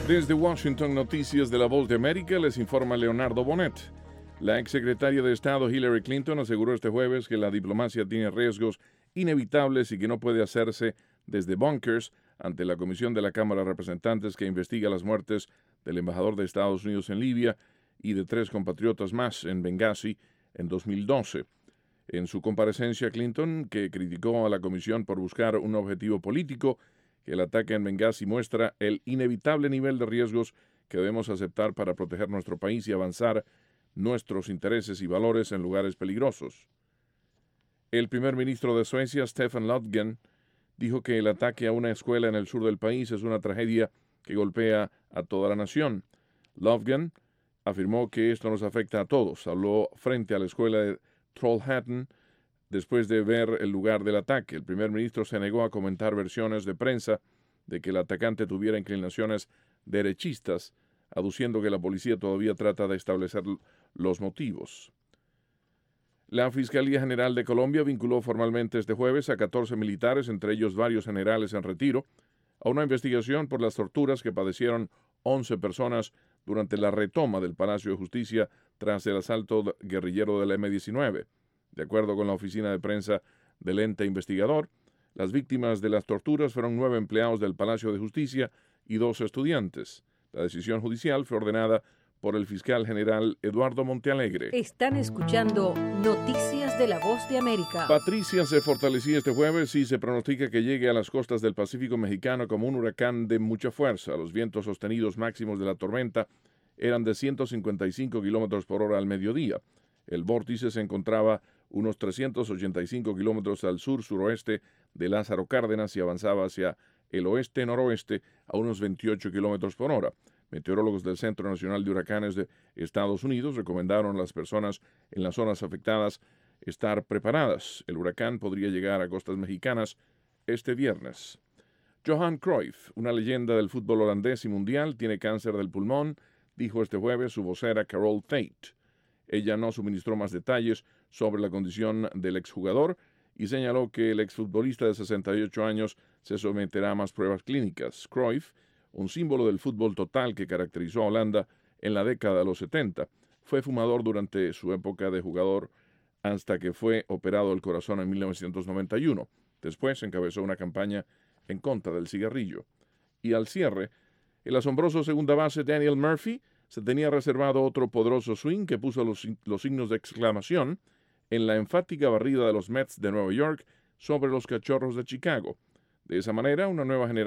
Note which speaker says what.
Speaker 1: Desde Washington, Noticias de la Voz de América, les informa Leonardo Bonet. La exsecretaria de Estado Hillary Clinton aseguró este jueves que la diplomacia tiene riesgos inevitables y que no puede hacerse desde bunkers ante la Comisión de la Cámara de Representantes que investiga las muertes del embajador de Estados Unidos en Libia y de 3 compatriotas más en Benghazi en 2012. En su comparecencia, Clinton, que criticó a la comisión por buscar un objetivo político, que el ataque en Benghazi muestra el inevitable nivel de riesgos que debemos aceptar para proteger nuestro país y avanzar nuestros intereses y valores en lugares peligrosos. El primer ministro de Suecia, Stefan Löfven, dijo que el ataque a una escuela en el sur del país es una tragedia que golpea a toda la nación. Löfven afirmó que esto nos afecta a todos. Habló frente a la escuela de Trollhättan después de ver el lugar del ataque. El primer ministro se negó a comentar versiones de prensa de que el atacante tuviera inclinaciones derechistas, aduciendo que la policía todavía trata de establecer los motivos. La Fiscalía General de Colombia vinculó formalmente este jueves a 14 militares, entre ellos varios generales en retiro, a una investigación por las torturas que padecieron 11 personas durante la retoma del Palacio de Justicia tras el asalto guerrillero del M-19. De acuerdo con la oficina de prensa del ente investigador, las víctimas de las torturas fueron 9 empleados del Palacio de Justicia y 2 estudiantes. La decisión judicial fue ordenada por el fiscal general Eduardo Montealegre.
Speaker 2: Están escuchando Noticias de la Voz de América.
Speaker 1: Patricia se fortalecía este jueves y se pronostica que llegue a las costas del Pacífico mexicano como un huracán de mucha fuerza. Los vientos sostenidos máximos de la tormenta eran de 155 kilómetros por hora al mediodía. El vórtice se encontraba unos 385 kilómetros al sur-suroeste de Lázaro Cárdenas y avanzaba hacia el oeste-noroeste a unos 28 kilómetros por hora. Meteorólogos del Centro Nacional de Huracanes de Estados Unidos recomendaron a las personas en las zonas afectadas estar preparadas. El huracán podría llegar a costas mexicanas este viernes. Johan Cruyff, una leyenda del fútbol holandés y mundial, tiene cáncer del pulmón, dijo este jueves su vocera Carol Tate. Ella no suministró más detalles sobre la condición del exjugador y señaló que el exfutbolista de 68 años se someterá a más pruebas clínicas. Cruyff, un símbolo del fútbol total que caracterizó a Holanda en la década de los 70, fue fumador durante su época de jugador hasta que fue operado del corazón en 1991. Después encabezó una campaña en contra del cigarrillo. Y al cierre, el asombroso segunda base Daniel Murphy se tenía reservado otro poderoso swing que puso los signos de exclamación en la enfática barrida de los Mets de Nueva York sobre los Cachorros de Chicago. De esa manera, una nueva generación